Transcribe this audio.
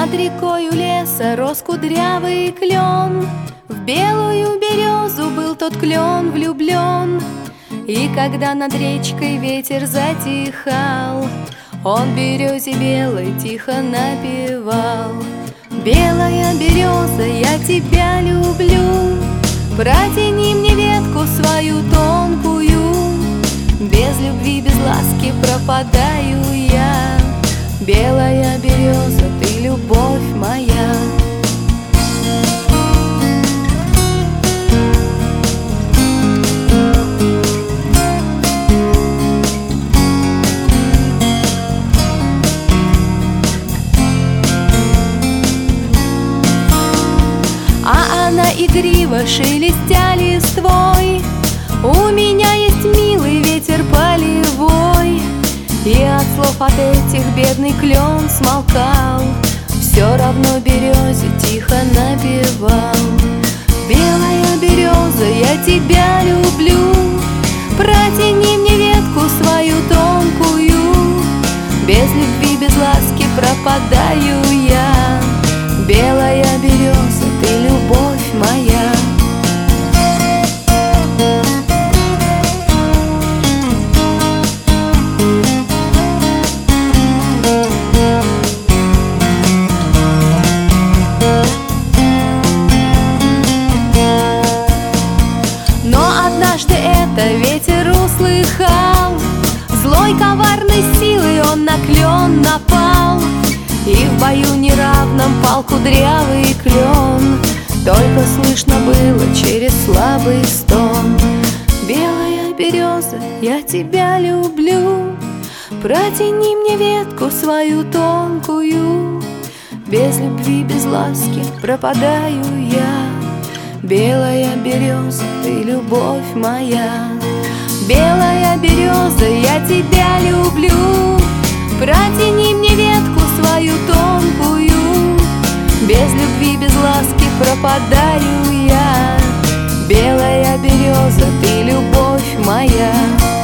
Над рекою леса рос кудрявый клен, в белую березу был тот клен влюблен. И когда над речкой ветер затихал, он березе белой тихо напевал: белая береза, я тебя люблю, протяни мне ветку свою тонкую. Без любви, без ласки пропадаю я. Белая береза, ты любовь моя. А она игриво, шелестя листвой: у меня есть милый ветер полевой. И от слов от этих бедный клен смолкал, все равно березе тихо напевал: белая береза, я тебя люблю, протяни мне ветку свою тонкую. Без любви, без ласки пропадаю я. Белая береза, ты любовь моя. Однажды это ветер услыхал, злой коварной силой он на клен напал. И в бою неравном пал кудрявый клен, только слышно было через слабый стон: белая береза, я тебя люблю, протяни мне ветку свою тонкую. Без любви, без ласки пропадаю я. Белая береза, ты любовь моя. Белая береза, я тебя люблю, протяни мне ветку свою тонкую. Без любви, без ласки пропадаю я. Белая береза, ты любовь моя.